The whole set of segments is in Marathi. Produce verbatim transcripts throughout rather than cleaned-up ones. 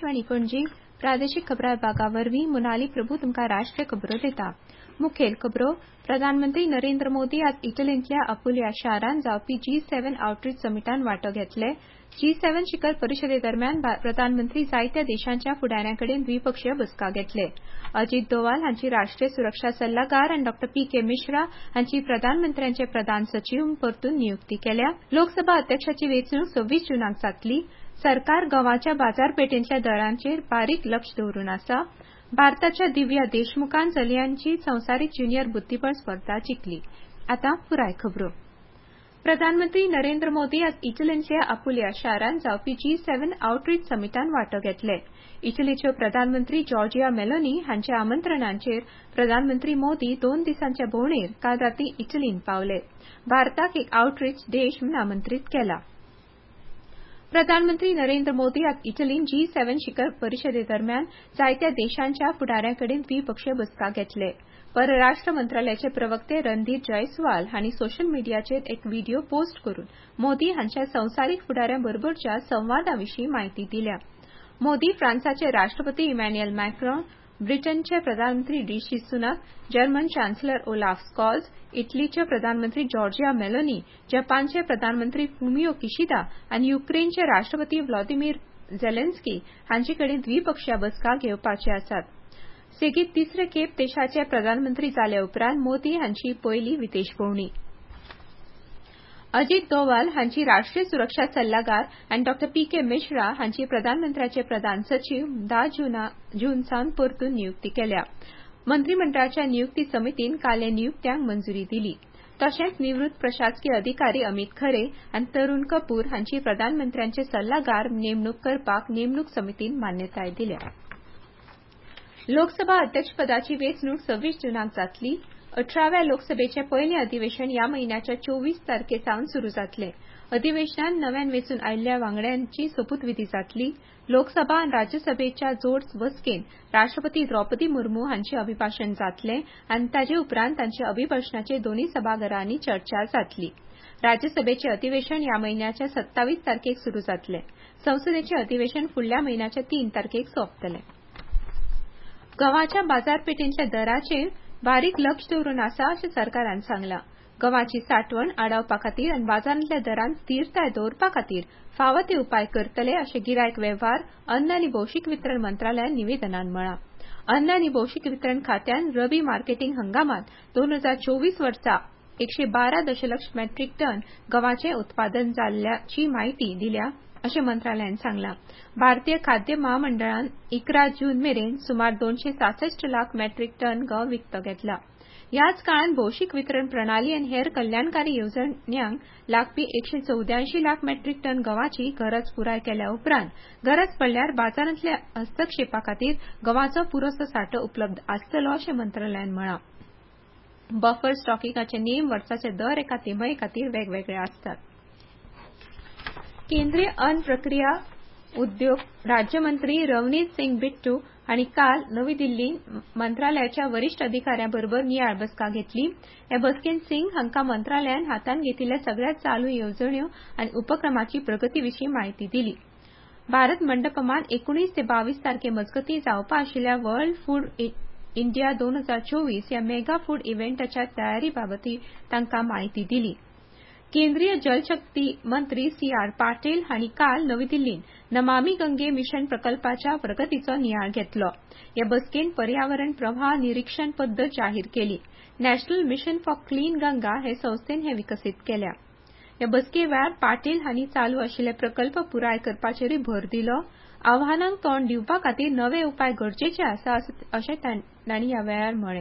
आकाशवाणी पणजी प्रादेशीक खबरां विभागावरवीं मोनाली प्रभू तुमकां राष्ट्रीय खबरो दिता। मुखेल खबरो प्रधानमंत्री नरेंद्र मोदी आज इटलींतल्या अपुलिया शारांत जावपी जी सेवन आउटरीच समिटांत वांटो घेतले। जी सेवन शिखर परिशदे दरम्यान प्रधानमंत्री जायत्या देशांच्या फुडाऱ्यांकडेन द्विपक्षीय बसका घेतले। अजित डोवाल हांची राष्ट्रीय सुरक्षा सल्लागार आनी डॉ पी के मिश्रा हांची प्रधानमंत्र्यांचे प्रधान सचीव म्हूण परतून नियुक्ती केल्या। लोकसभा अध्यक्षाची वेंचणूक सव्वीस जूनाक जातली। सरकार गंवाच्या बाजारपेठेंतल्या दरांचेर बारीक लक्ष दवरून आसा। भारताच्या दिव्या देशमुखान चलयांची संवसारीक ज्युनियर बुद्धीबळ स्पर्धा जिखली। आतां पुराय खबरो प्रधानमंत्री नरेंद्र मोदी आज इटलींतल्या अपुलिया शारांत जावपी जी सेवन आउटरीच समिटांत वांटो घेतले। इटलीच्यो प्रधानमंत्री जॉर्जिया मेलोनी हांच्या आमंत्रणाचेर प्रधानमंत्री मोदी दोन दिसांच्या भोंवडेर काल रातीं इटलींत पावले। भारताक एक आउटरीच देश म्हूण आमंत्रीत केला। प्रधानमंत्री नरेंद्र मोदी आज इटलींत जी सेवन शिखर परिशदे दरम्यान जायत्या देशांच्या फुडाऱ्यांकडेन द्विपक्षीय बसका घेतले। परराष्ट्र मंत्रालयाचे प्रवक्ते रणधीर जयस्वाल हांणी सोशल मिडियाचेर एक व्हिडिओ पोस्ट करून मोदी हांच्या संवसारीक फुडाऱ्यांबरोबरच्या संवादाविशीं म्हायती दिल्या। मोदी फ्रांसाचे राष्ट्रपती इमॅन्युएल मॅक्रोन, ब्रिटनचे प्रधानमंत्री Rishi Sunak, German chancellor Olaf Scholz, इटलीचे प्रधानमंत्री जॉर्जिया मेलोनी, जपानचे प्रधानमंत्री फुमियो किशिदा आनी युक्रेनचे राष्ट्रपती व्लादिमीर झेलेन्स्की हांचे कडेन द्विपक्षीय बसका घेवपाचे आसात। सेगीत तिसरे खेप देशाचे प्रधानमंत्री जाले उपरांत मोदी हांची पयली विदेश भोंवडी। अजित डोवाल हांची राष्ट्रीय सुरक्षा सल्लागार आनी डॉ पी के मिश्रा हांची प्रधानमंत्र्याचे प्रधान सचीव धा जून सावन परतून नियुक्ती केल्या। मंत्रिमंडळाच्या नियुक्ती समितीन काल ह्या नियुक्त्यांक मंजुरी दिली। तशेंच निवृत्त प्रशासकीय अधिकारी अमित खरे आनी तरुण कपूर हांची प्रधानमंत्र्यांचे सल्लागार नेमणूक करपाक नेमणूक समितीन मान्यताय दिल्या। लोकसभा अध्यक्षपदाची वेंचणूक सव्वीस जूनाक जातली। अठराव्या लोकसभेचे पयले अधिवेशन ह्या म्हयन्याच्या चोवीस तारखे सावन सुरू जातले। अधिवेशनात नव्यान वेंचून आयिल्ल्या वांगड्यांची सोपूतविधी जातली। लोकसभा आनी राज्यसभेच्या जोड बसकेन राष्ट्रपती द्रौपदी मुर्मू हांचे अभिभाशण जातले आनी ताचे उपरांत तांच्या अभिभाशणाचेर दोनूय सभाघरांनी चर्चा जातली। राज्यसभेचे अधिवेशन ह्या म्हयन्याच्या सत्तावीस तारखेक सुरू जातले। संसदेचे अधिवेशन फुडल्या म्हयन्याच्या तीन तारखेक सोंपतले। गंवाच्या बाजारपेठेंतल्या दरांचेर बारीक लक्ष दवरून आसा अशें सरकारान सांगलां। गंवाची सांठवण आडावपा खातीर आनी बाजारांतल्या दरांत स्थिरताय दवरपा खातीर फावो ते उपाय करतले अशें गिरायक वेव्हार, अन्न आनी भौशीक वितरण मंत्रालयान निवेदनांत म्हळां। अन्न आनी भौशीक वितरण खात्यान रबी मार्केटिंग हंगामांत दोन हजार चोवीस वर्सा एकशे बारा दशलक्ष मेट्रीक टन गंवाचें उत्पादन जाल्ल्याची म्हायती दिल्या अशें मंत्रालयान सांगलां। भारतीय खाद्य महामंडळान इकरा जून मेरेन सुमार दोनशे सासष्ट लाख मेट्रीक टन गंव विकतो घेतला। ह्याच काळांत भौशीक वितरण प्रणाली आनी हेर कल्याणकारी येवजण्यांक लागपी एकशे चौद्यांयशी लाख मेट्रीक टन गंवाची गरज पुराय केल्या उपरांत गरज पडल्यार बाजारांतल्या हस्तक्षेपा खातीर गंवाचो पुरोसो सांठो उपलब्ध आसतलो अशें मंत्रालयान म्हळां। बफर स्टॉकिंगाचे नेम वर्साचे दर एका तिमाही खातीर वेगवेगळे आसतात। केंद्रीय अन्न प्रक्रिया उद्योग राज्यमंत्री रवनीत सिंग बिट्टू हांणी काल नवी दिल्लींत मंत्रालयाच्या वरिश्ठ अधिकाऱ्यांबरोबर नियाळ बसका घेतली। ह्या बसकेंत सिंग हांकां मंत्रालयान हातांत घेतिल्ल्या सगळ्या चालू येवजण्यो आनी उपक्रमांची प्रगतीविशीं म्हायती दिली। भारत मंडपमांत एकुणीस ते बावीस तारखे मजगतीं जावपा आशिल्ल्या वर्ल्ड फूड इंडिया दोन हजार चोवीस ह्या मेगा फूड इव्हेंटाच्या तयारी बाबतीं तांकां म्हायती दिली। केंद्रीय जलशक्ती मंत्री सी आर पाटील हांणी काल नवी दिल्लींत नमामि गंगे मिशन प्रकल्पाच्या प्रगतीचो नियाळ घेतलो। ह्या बसकेंत पर्यावरण प्रवाह निरीक्षण पद्दत जाहीर केली। National mission for clean Ganga हे संस्थेन हें विकसीत केल्या। ह्या बसके वेळार पाटील हांणी चालू आशिल्ले प्रकल्प पुराय करपाचेरूय भर दिलो। आव्हानांक तोंड दिवपा खातीर नवे उपाय गरजेचे आसा अशें तांणी ह्या वेळार म्हळें।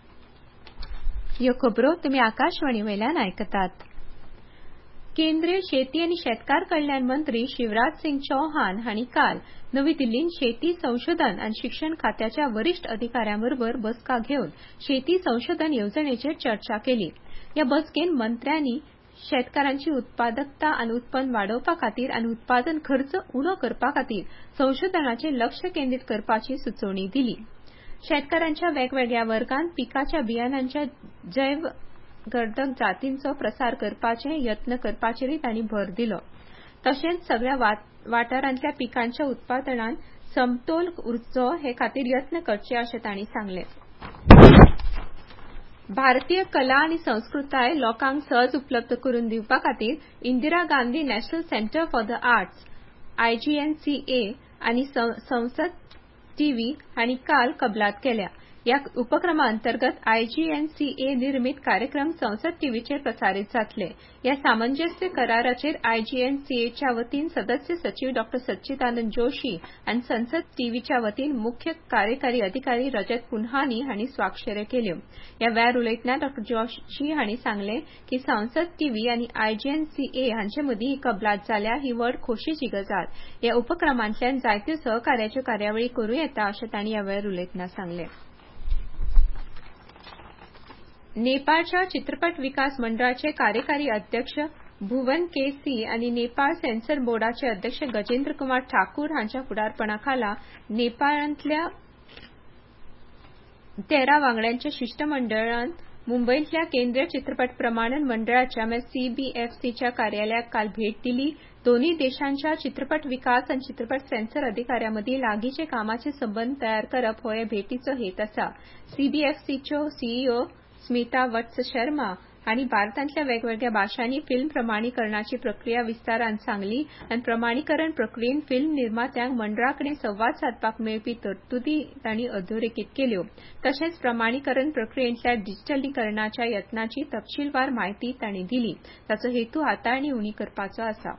ह्यो खबरो तुमी आकाशवाणी वयल्यान आयकतात। केंद्रीय शेती आनी शेतकार कल्याण मंत्री शिवराज सिंग चौहान हांणी काल नवी दिल्लींत शेती संशोधन आनी शिक्षण खात्याच्या वरिश्ठ अधिकाऱ्यांबरोबर बसका घेवन शेती संशोधन येवजणेचेर चर्चा केली। ह्या बसकेंत मंत्र्यांनी शेतकारांची उत्पादकता आनी उत्पन्न वाडोवपा खातीर आनी उत्पादन खर्च उणो करपा खातीर संशोधनाचेर लक्ष केंद्रीत करपाची सुचोवणी दिली। शेतकारांच्या वेगवेगळ्या वर्गांत पिकाच्या बियाणांच्या जैव गर्दक जातींचो प्रसार करपाचे यत्न करपाचेरूय तांणी भर दिलो। तशेंच सगळ्या वाठारांतल्या पिकांच्या उत्पादनांत समतोल उरचो हे खातीर यत्न करचे अशें तांणी सांगलें. भारतीय कला आनी संस्कृताय लोकांक सहज उपलब्ध करून दिवपा खातीर Indira Gandhi national centre for the arts I G N C A आनी संसद टीव्ही हांणी काल कबलात केल्या. ह्या उपक्रमा अंतर्गत I G N C A निर्मित कार्यक्रम संसद टीव्हीचेर प्रसारीत जातले. ह्या सामंजस्य कराराचेर आय जी एन सी एच्या वतीन सदस्य सचिव डॉ सच्चिदानंद जोशी आनी संसद टीव्हीच्या वतीन मुख्य कार्यकारी अधिकारी रजत पुन्हानी हांणी स्वाक्षऱ्यो केल्यो. ह्या वेळार उलयतना डॉ जोशी हांणी सांगलें की संसद टीव्ही आनी I G N C A हांचे मदीं ही कबलात जाल्या ही व्हड खोशेची गजाल. ह्या उपक्रमांतल्यान जायत्यो सहकार्याच्यो कार्यावळी करूं येता अशें तांणी ह्या वेळार उलयतना सांगलें. नेपाळच्या चित्रपट विकास मंडळाचे कार्यकारी अध्यक्ष भुवन के सी आनी नेपाळ सेन्सर बोर्डाचे अध्यक्ष गजेंद्र कुमार ठाकूर हांच्या फुडारपणाखाला नेपाळांतल्या तेरा वांगड्यांच्या शिष्टमंडळान मुंबईतल्या केंद्रीय चित्रपट प्रमाणन मंडळाच्या सी बी एफ सीच्या कार्यालयाक काल भेट दिली. दोन्ही देशांच्या चित्रपट विकास आनी चित्रपट सेन्सर अधिकाऱ्यांमदीं लागींचे कामाचे संबंद तयार करप हो ह्या भेटीचो हेत आसा. सी बी एफ सीच्यो सीईओ स्मिता वत्स शर्मा हांणी भारतांतल्या वेगवेगळ्या भाशांनी फिल्म प्रमाणीकरणाची प्रक्रिया विस्तारान सांगली आनी प्रमाणीकरण प्रक्रियेत फिल्म निर्मात्यांक मंडळाकडेन संवाद सादपाक मेळपी तरतुदी तांणी अधोरेखीत केल्यो. तशेंच प्रमाणीकरण प्रक्रियेंतल्या डिजिटलीकरणाच्या यत्नांची तपशीलवार म्हायती तांणी दिली. ताचो हेतू हाताळणी उणी करपाचो आसा.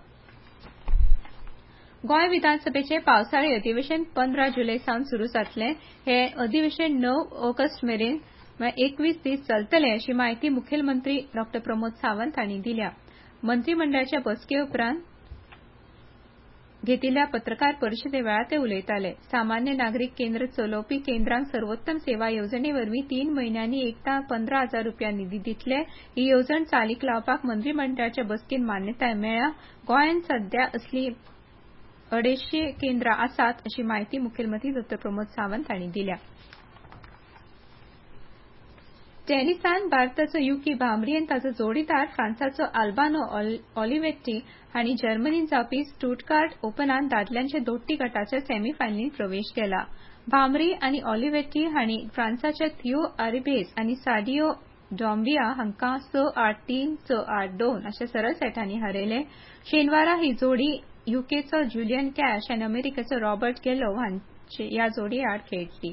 गोंय विधानसभेचे पावसाळी अधिवेशन पंदरा जुलय सावन सुरू जातले. हे अधिवेशन णव ऑगस्ट मेरेन एकवीस दीस चलतले अशी माहिती मुखेलमंत्री डॉ प्रमोद सावंत हांणी दिल्या. मंत्रिमंडळाच्या बसके उपरांत घेतिल्ल्या पत्रकार परिशदे वेळार ते उलयताले. सामान्य नागरीक केंद्र चलोवपी केंद्रांक सर्वोत्तम सेवा येवजणे वरवीं तीन म्हयन्यांनी एकदां पंदरा हजार रुपया निधी दितले. ही येवजण चालीक लावपाक मंत्रिमंडळाच्या बसकेंत मान्यताय मेळ्ळ्या. गोंयांत सध्या असली अडेचशे केंद्रां आसात अशी माहिती मुखेलमंत्री डॉ प्रमोद सावंत हांणी दिल्या. टेनिसांत भारताचो युकी भांबरी आनी ताचो जोडीदार फ्रांसाचो आल्बानो ऑलिव्हेटी हांणी जर्मनींत जावपी स्टुटगार्ट ओपनांत दादल्यांचे दोट्टी गटाच्या सेमीफायनलींत प्रवेश केला. भांबरी आनी ऑलिव्हेटी हांणी फ्रांसाच्या थियो आरिबेज आनी साडियो डॉम्बिया हांकां स आठ तीन स आठ दोन अशा सरळ सेटांनी हारयले. शेनवारा ही जोडी युकेचो ज्युलियन कॅश आनी अमेरिकेचो रॉबर्ट गेलो ह्या जोडये आड खेळटली.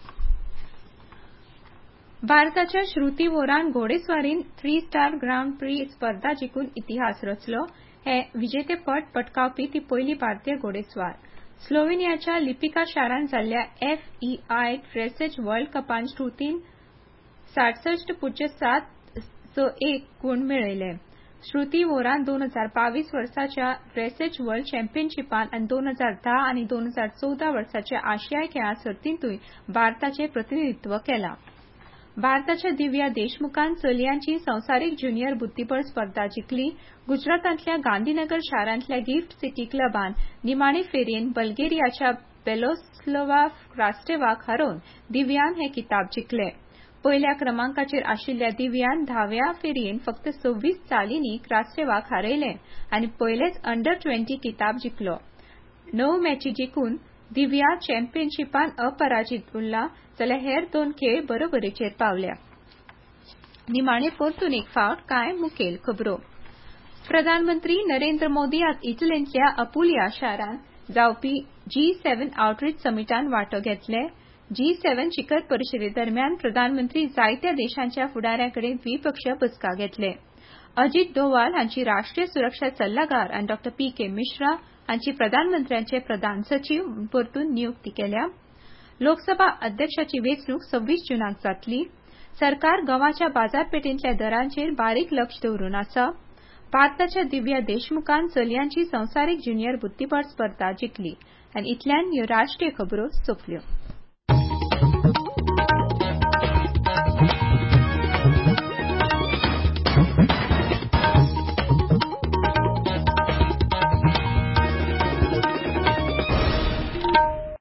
भारताच्या श्रुती वोरान घोडेस्वारींत थ्री स्टार ग्रांड प्री स्पर्धा जिखून इतिहास रचलो. हे विजेतेपद पटकावपी ती पयली भारतीय घोडेस्वार. स्लोवेनियाच्या लिपिका शारान जाल्ल्या F E I dressage world कपांत श्रुतीन साडसष्ट पुज्य सात स एक गुण मेळयले. श्रुती वोरान दोन हजार बावीस वर्साच्या ड्रेसेज वर्ल्ड चॅम्पियनशिपांत आनी दोन हजार धा आनी दोन हजार चौदा वर्साच्या आशियाई खेळां सर्तींतूय भारताचें प्रतिनिधित्व केलां. भारताच्या दिव्या देशमुखान चलयांची संवसारीक ज्युनियर बुद्धीबळ स्पर्धा जिखली. गुजरातांतल्या गांधीनगर शारांतल्या गिफ्ट सिटी क्लबान निमाणे फेरयेंत बल्गेरियाच्या बेलोस्लावा क्रास्टेवाक हारोवन दिव्यान हे किताब जिखले. पयल्या क्रमांकाचेर आशिल्ल्या दिव्यान धाव्या फेरयेंत फक्त सव्वीस चालींनी क्रास्टेवाक हारयले आनी पयलेच अंडर ट्वेंटी किताब जिखलो. णव मॅची जिखून दिव्या चॅम्पियनशिपांत अपराजीत उरला जाल्यार हेर दोन खेळ बरोबरीचेर पावल्या. निमाणे परतून एक फावट कांय मुखेल खबरो. प्रधानमंत्री नरेंद्र मोदी आज इटलींतल्या अपुलिया शारांत जावपी जी सेवन आउटरीच समिटांत वांटो घेतले. जी सेवन शिखर परिशदे दरम्यान प्रधानमंत्री जायत्या देशांच्या फुडाऱ्यांकडेन द्विपक्षीय बसका घेतले. अजित डोवाल हांची राष्ट्रीय सुरक्षा सल्लागार आनी डॉ पी के मिश्रा हांची प्रधानमंत्र्यांचे प्रधान सचिव म्हूण परतून नियुक्ती केल्या. लोकसभा अध्यक्षाची वेंचणूक सव्वीस जूनाक जातली. सरकार गंवाच्या बाजारपेठेंतल्या दरांचेर बारीक लक्ष दवरून आसा. भारताच्या दिव्या देशमुखान चलयांची संवसारीक ज्युनियर बुद्धीबळ स्पर्धा जिखली. आनी इतल्यान ह्यो राष्ट्रीय खबरो सोंपल्यो.